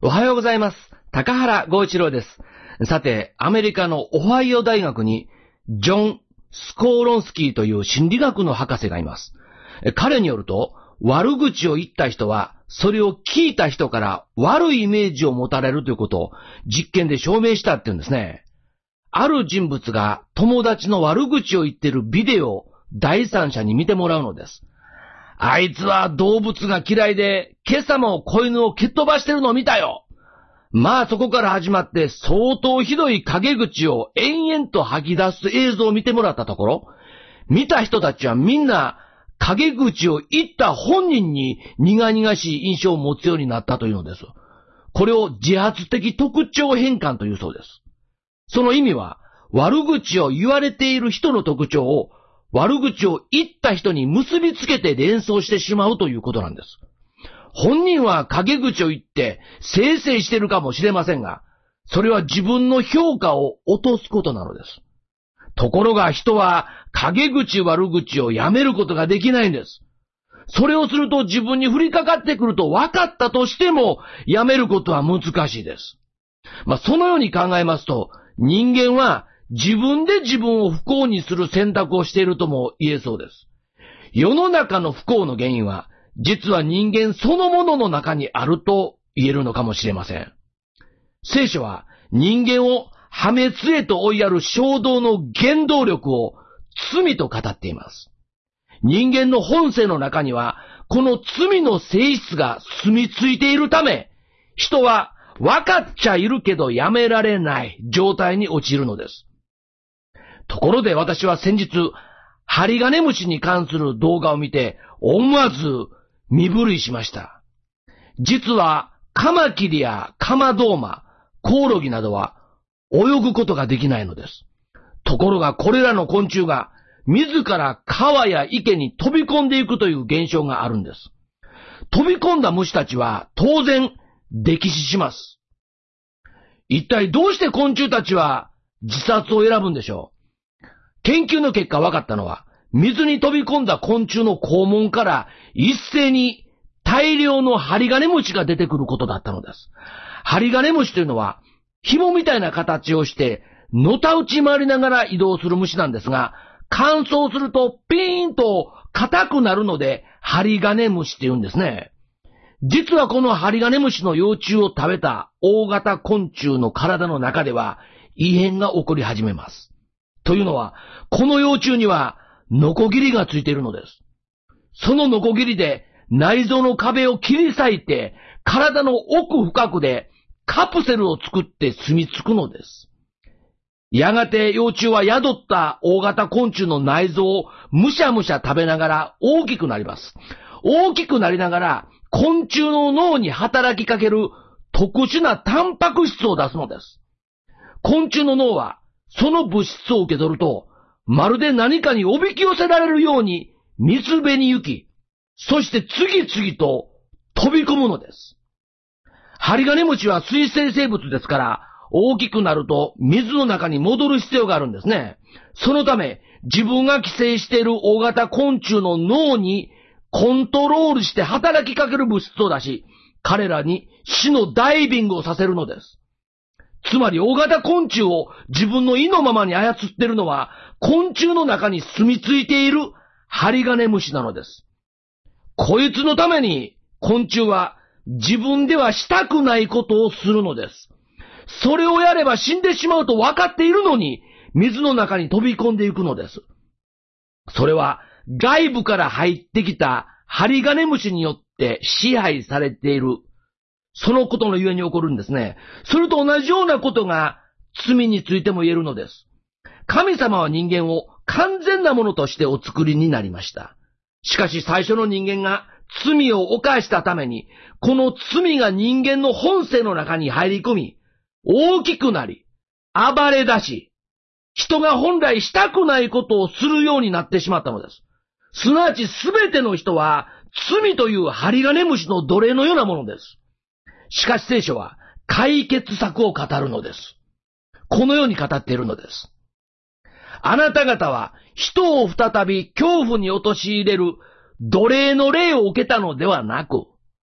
おはようございます。高原剛一郎です。さて、アメリカのオハイオ大学にジョン・スコーロンスキーという心理学の博士がいます。彼によると、悪口を言った人は、それを聞いた人から悪いイメージを持たれるということを実験で証明したって言うんですね。ある人物が友達の悪口を言っているビデオを第三者に見てもらうのです。あいつは動物が嫌いで、今朝も子犬を蹴っ飛ばしてるのを見たよ。まあそこから始まって相当ひどい陰口を延々と吐き出す映像を見てもらったところ、見た人たちはみんな陰口を言った本人に苦々しい印象を持つようになったというのです。これを自発的特徴変換というそうです。その意味は、悪口を言われている人の特徴を悪口を言った人に結びつけて連想してしまうということなんです。本人は陰口を言ってせいせいしてるかもしれませんが、それは自分の評価を落とすことなのです。ところが人は陰口悪口をやめることができないんです。それをすると自分に降りかかってくると分かったとしてもやめることは難しいです。そのように考えますと、人間は自分で自分を不幸にする選択をしているとも言えそうです。世の中の不幸の原因は、実は人間そのものの中にあると言えるのかもしれません。聖書は人間を破滅へと追いやる衝動の原動力を罪と語っています。人間の本性の中には、この罪の性質が住み着いているため、人は分かっちゃいるけどやめられない状態に陥るのです。ところで私は先日、ハリガネムシに関する動画を見て思わず身震いしました。実はカマキリやカマドウマ、コオロギなどは泳ぐことができないのです。ところがこれらの昆虫が自ら川や池に飛び込んでいくという現象があるんです。飛び込んだ虫たちは当然溺死します。一体どうして昆虫たちは自殺を選ぶんでしょう。研究の結果分かったのは、水に飛び込んだ昆虫の肛門から一斉に大量のハリガネムシが出てくることだったのです。ハリガネムシというのは、紐みたいな形をして、のたうち回りながら移動する虫なんですが、乾燥するとピーンと硬くなるので、ハリガネムシって言うんですね。実はこのハリガネムシの幼虫を食べた大型昆虫の体の中では、異変が起こり始めます。というのは、この幼虫には、ノコギリがついているのです。そのノコギリで内臓の壁を切り裂いて、体の奥深くでカプセルを作って住み着くのです。やがて幼虫は宿った大型昆虫の内臓をむしゃむしゃ食べながら大きくなります。大きくなりながら昆虫の脳に働きかける特殊なタンパク質を出すのです。昆虫の脳はその物質を受け取ると、まるで何かにおびき寄せられるように水辺に行き、そして次々と飛び込むのです。ハリガネムシは水生生物ですから、大きくなると水の中に戻る必要があるんですね。そのため、自分が寄生している大型昆虫の脳にコントロールして働きかける物質を出し、彼らに死のダイビングをさせるのです。つまり大型昆虫を自分の意のままに操っているのは、昆虫の中に住み着いているハリガネムシなのです。こいつのために昆虫は自分ではしたくないことをするのです。それをやれば死んでしまうと分かっているのに、水の中に飛び込んでいくのです。それは外部から入ってきたハリガネムシによって支配されている。そのことのゆえに起こるんですね。それと同じようなことが罪についても言えるのです。神様は人間を完全なものとしてお作りになりました。しかし最初の人間が罪を犯したために、この罪が人間の本性の中に入り込み、大きくなり、暴れ出し、人が本来したくないことをするようになってしまったのです。すなわちすべての人は罪というハリガネムシの奴隷のようなものです。しかし聖書は解決策を語るのです。このように語っているのです。あなた方は人を再び恐怖に陥れる奴隷の霊を受けたのではなく、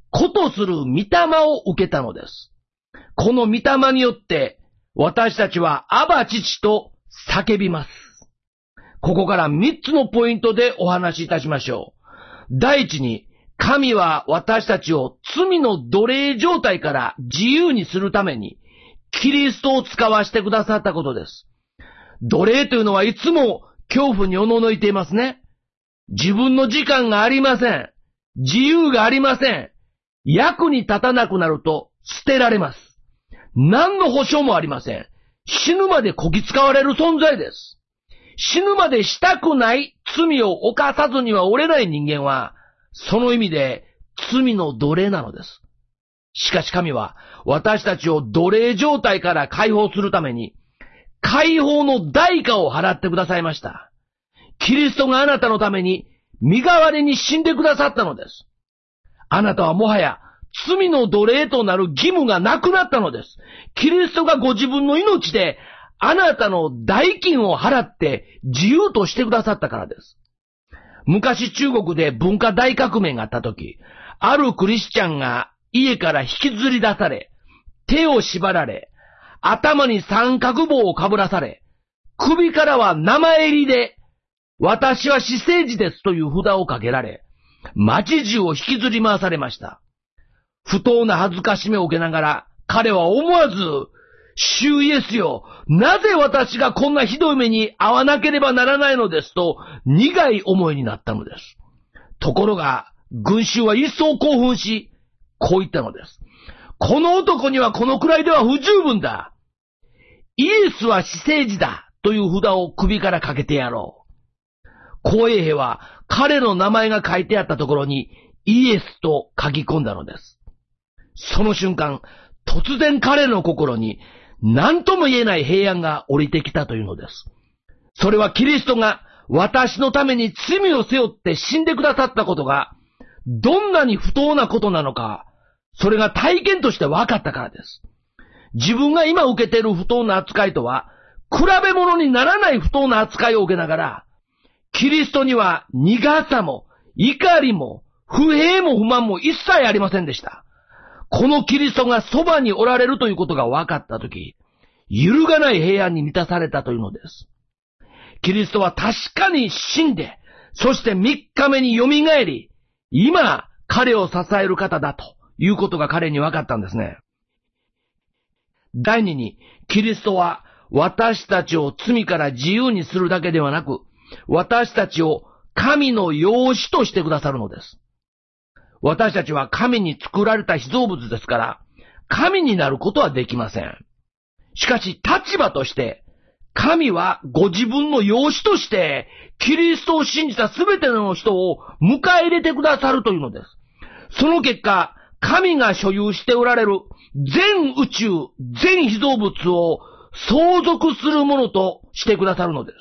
子とする御霊を受けたのです。この御霊によって、私たちはアバ父と叫びます。ここから3つのポイントでお話しいたしましょう。第一に、神は私たちを罪の奴隷状態から自由にするために、キリストを使わせてくださったことです。奴隷というのはいつも恐怖におののいていますね。自分の時間がありません。自由がありません。役に立たなくなると捨てられます。何の保証もありません。死ぬまでこき使われる存在です。死ぬまでしたくない罪を犯さずには折れない人間は、その意味で罪の奴隷なのです。しかし神は私たちを奴隷状態から解放するために、解放の代価を払ってくださいました。キリストがあなたのために身代わりに死んでくださったのです。あなたはもはや罪の奴隷となる義務がなくなったのです。キリストがご自分の命であなたの代金を払って自由としてくださったからです。昔中国で文化大革命があった時、あるクリスチャンが家から引きずり出され、手を縛られ、頭に三角帽をかぶらされ、首からは名前入りで、私は私生児ですという札をかけられ、街中を引きずり回されました。不当な恥ずかしめを受けながら、彼は思わず、主イエスよ、なぜ私がこんなひどい目に遭わなければならないのですと、苦い思いになったのです。ところが、群衆は一層興奮し、こう言ったのです。この男にはこのくらいでは不十分だ。イエスは私生児だという札を首からかけてやろう。公衛兵は彼の名前が書いてあったところにイエスと書き込んだのです。その瞬間、突然彼の心に何とも言えない平安が降りてきたというのです。それはキリストが私のために罪を背負って死んでくださったことがどんなに不当なことなのか、それが体験として分かったからです。自分が今受けている不当な扱いとは、比べ物にならない不当な扱いを受けながら、キリストには苦さも、怒りも、不平も不満も一切ありませんでした。このキリストがそばにおられるということが分かったとき、揺るがない平安に満たされたというのです。キリストは確かに死んで、そして3日目に蘇り、今、彼を支える方だということが彼に分かったんですね。第二に、キリストは私たちを罪から自由にするだけではなく、私たちを神の養子としてくださるのです。私たちは神に作られた被造物ですから、神になることはできません。しかし立場として、神はご自分の養子として、キリストを信じたすべての人を迎え入れてくださるというのです。その結果、神が所有しておられる全宇宙、全被造物を相続するものとしてくださるのです。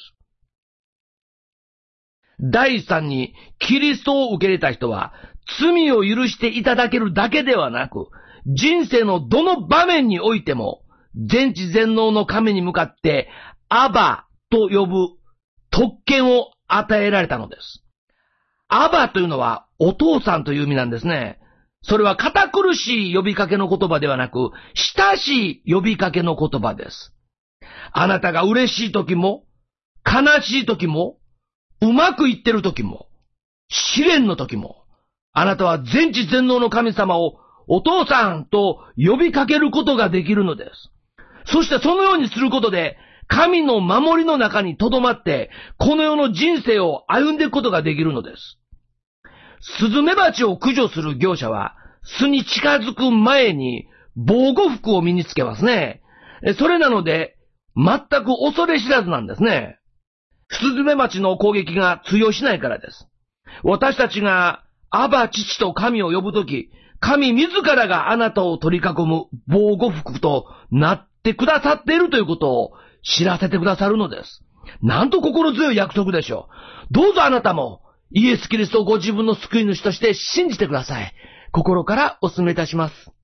第三に、キリストを受け入れた人は、罪を許していただけるだけではなく、人生のどの場面においても、全知全能の神に向かって、アバと呼ぶ特権を与えられたのです。アバというのはお父さんという意味なんですね。それは堅苦しい呼びかけの言葉ではなく、親しい呼びかけの言葉です。あなたが嬉しい時も、悲しい時も、うまくいってる時も、試練の時も、あなたは全知全能の神様をお父さんと呼びかけることができるのです。そしてそのようにすることで、神の守りの中に留まって、この世の人生を歩んでいくことができるのです。スズメバチを駆除する業者は、巣に近づく前に防護服を身につけますね。それなので、全く恐れ知らずなんですね。スズメバチの攻撃が通用しないからです。私たちがアバ父と神を呼ぶとき、神自らがあなたを取り囲む防護服となってくださっているということを知らせてくださるのです。なんと心強い約束でしょう。どうぞあなたもイエス・キリストをご自分の救い主として信じてください。心からお勧めいたします。